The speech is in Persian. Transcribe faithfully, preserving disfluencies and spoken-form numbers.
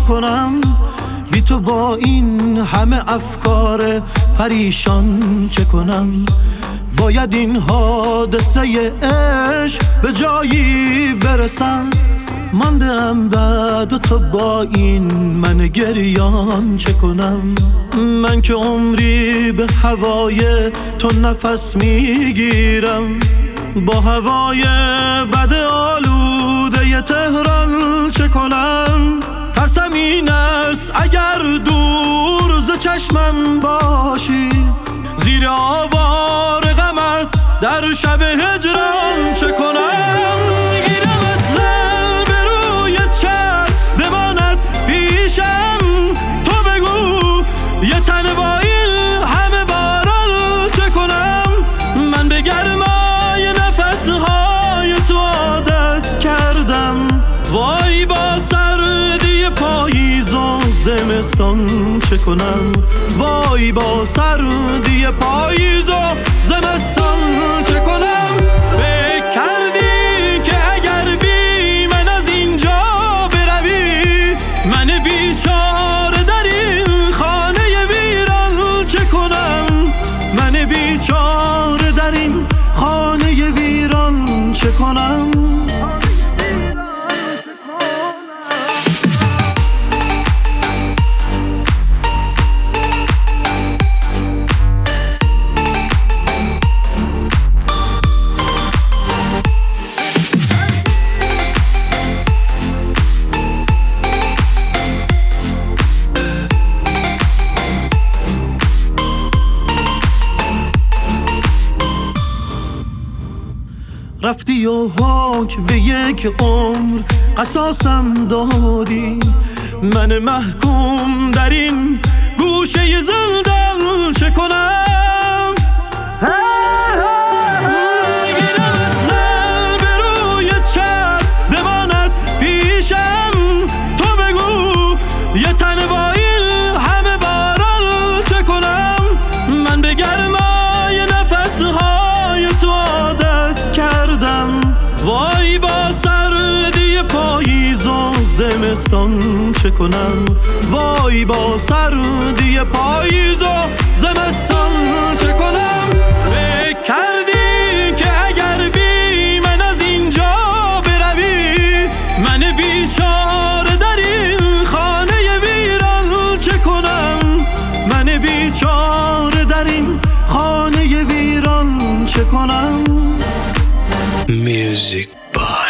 کنم؟ بی تو با این همه افکار پریشان چه کنم؟ باید این حادثه عشق به جایی برسد، ماندم بعد و تو با این من گریان چه کنم؟ من که عمری به هوای تو نفس میگیرم، با هوای بد آلوده تهران چه کنم؟ ترسم این است اگر دور ز چشمم باشی، زیر آوار غمت در شب هجران چه کنم؟ گیرم اصلا به روی چرخ بماند پیشم، تو بگو یه تن با این همه باران چه کنم؟ من به گرمای نفسهای تو عادت کردم، وای با سردی پاییز و زمستان چه کنم؟ وای با سردی پاییز و زمستان چه کنم؟ فکر کردی که اگر بی من از اینجا بروی، من بیچاره در این خانه ویران چه کنم؟ من بیچاره در این خانه ویران چه کنم؟ رفتی و حکم به یک عمر قصاصم دادی، من محکوم در این گوشه زندان چه کنم؟ گیرم اصلا به روی چرخ بماند پیشم، تو بگو یه تن با این همه باران چه کنم؟ من به گرمای نفسهای تو عادت کردم، وای با سردی پاییز و زمستان چه کنم؟ وای با سردی پاییز و زمستان چه کنم؟ فکر کردی که اگر بی من از اینجا بروی، من بیچاره در این خانه ویران چه کنم؟ من بیچاره در این خانه ویران چه کنم؟ Music Box.